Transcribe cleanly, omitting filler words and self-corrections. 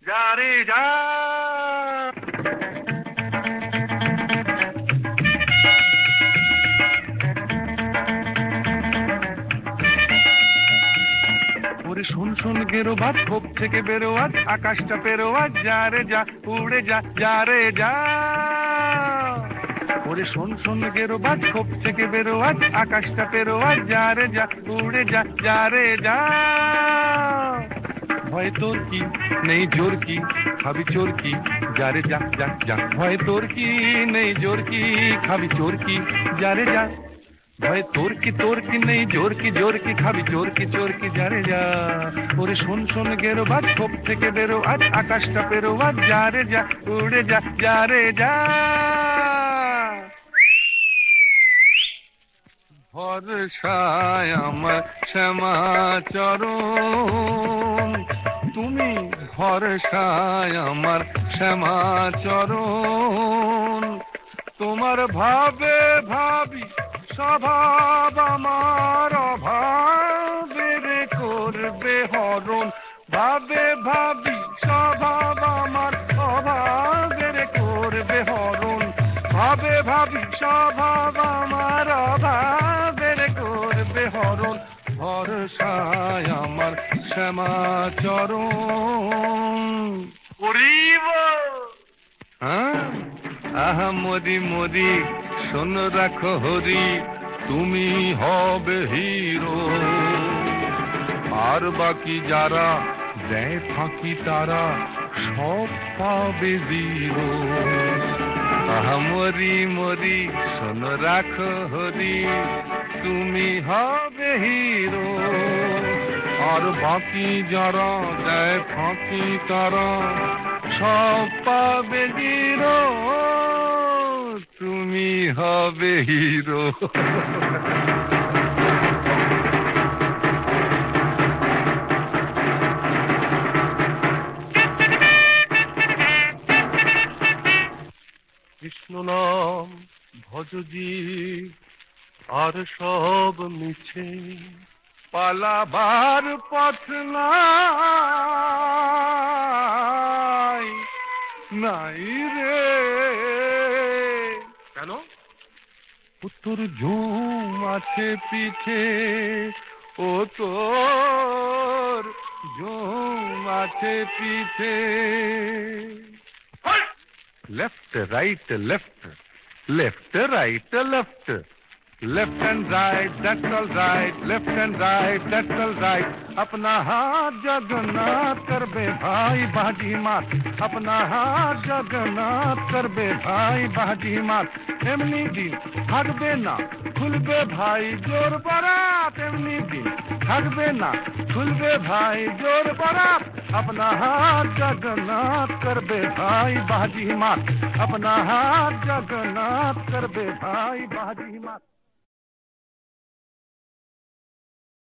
যা রে যা। ওরে শোন শোন গেরো ভাত, খোপ থেকে বেরো আজ, আকাশটা পেরো আজ, যা রে যা, উড়ে যা, যা রে যা। ওরে শোন শোন গেরো ভাত, খোপ থেকে বেরো আজ, আকাশটা পেরো আজ, যা রে যা, উড়ে যা, যা রে যা। ভয় তোর কি নেই জোর কি, খাবি চোর কি, যা রে যা, যা যা। ভয় তোর কি নেই জোর কি, খাবি চোর কি, যা রে যা। ভয় তোর কি নেই জোর কি, খাবি চোর কি, যা রে যা। ওরে শোন শোন গেরো বাজ, খোপ থেকে বেরো আজ, আকাশটা পেরো আজ, যা রে যা, উড়ে যা, যা রে যা। ভরসায় আমার শ্যামাচরণ, তুমি ভরসায় আমার শ্যামাচরণ। তোমার ভাবে ভাবি স্বভাব আমার অভাবের করবে হরণ। ভাবে ভাবি স্বভাব আমার অভাবের করবে হরণ। ভাবে ভাবি স্বভাব আমার অভাবের করবে হরণ। ভরসায় আমার শ্যামাচরণ। করিব হ্যাঁ আহা মরি মরি, শোন রাখো হরি, তুমি হবে হিরো। আর বাকি যারা দেয় ফাঁকি তারা সব পাবে জিরো। আহা মরি মরি, শোন রাখো হরি, তুমি হবে হিরো। আর বাকি যারা দেয় ফাঁকি তারা সব পাবে জিরো, তুমি হবে হিরো। কৃষ্ণ নাম ভজজি আর সব মিছে, পালাবার পথ নাই নাই রে। কেন? উত্তর ঝুম আছে পিছে, ও তোর ঝুম আছে পিছে। Left right left, left right left, left and right that's all right, left and right that's all right. अपना हाथ जगन्नाथ कर बे भाई बाजी मात, अपना हाथ जगन्नाथ कर बे भाई बाजी मात। एमनी दिन থাকবে না খুলবে ভাই জোর বারাত, এমনি দিন থাকবে না খুলবে ভাই জোর বারাত। अपना हाथ जगन्नाथ कर बे भाई बाजी मात, अपना हाथ जगन्नाथ कर बे भाई बाजी मात।